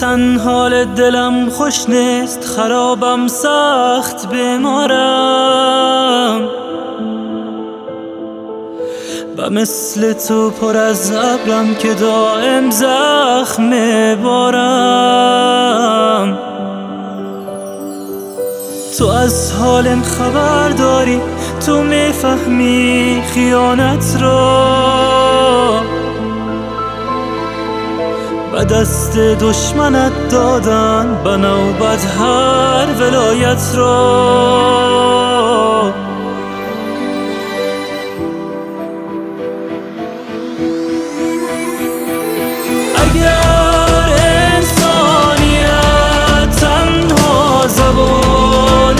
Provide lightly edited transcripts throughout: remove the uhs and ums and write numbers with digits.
وطن حال دلم خوش نیست، خرابم سخت بیمارم و مثل تو پر از ابرم که دائم زخم میبارم. تو از حالم خبر داری، تو میفهمی خیانت را و دست دشمنت دادن به نوبت هر ولایت را. اگر انسانیت تنها زبان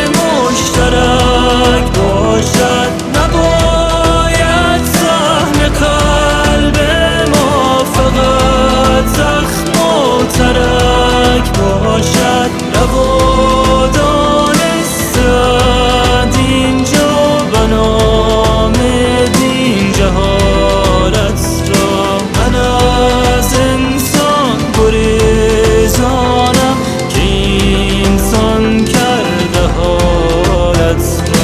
مشترک باشد، نباید سهم قلب ما فقط زخم و ترک باشد. روا دانستند اینجا به نام دین جهالت را. من از انسان گریزانم که انسان کرده حالت را.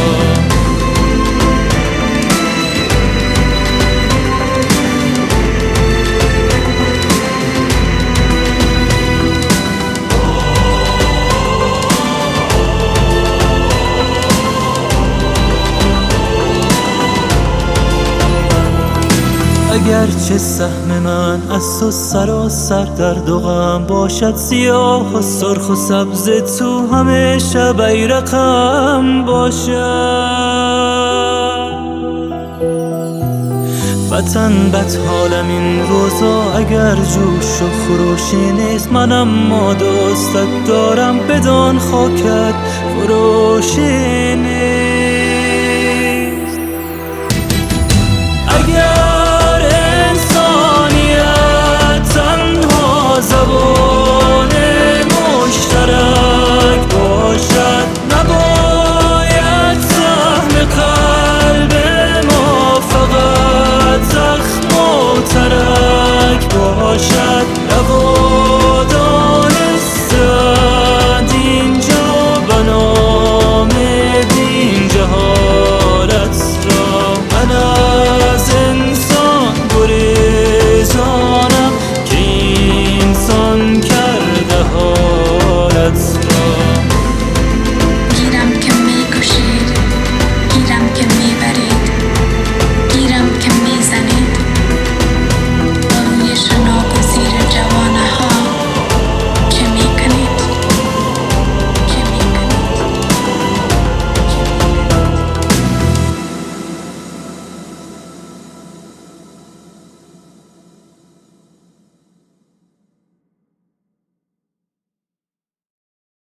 اگرچه سهم من از تو سراسر درد و غم باشد، سیاه و سرخ و سبز تو همیشه بیرقم باشد. وطن بدحالم این روزا، اگر جوش و خروشی نیست، من اما دوستت دارم بدان خاکت فروشی نیست.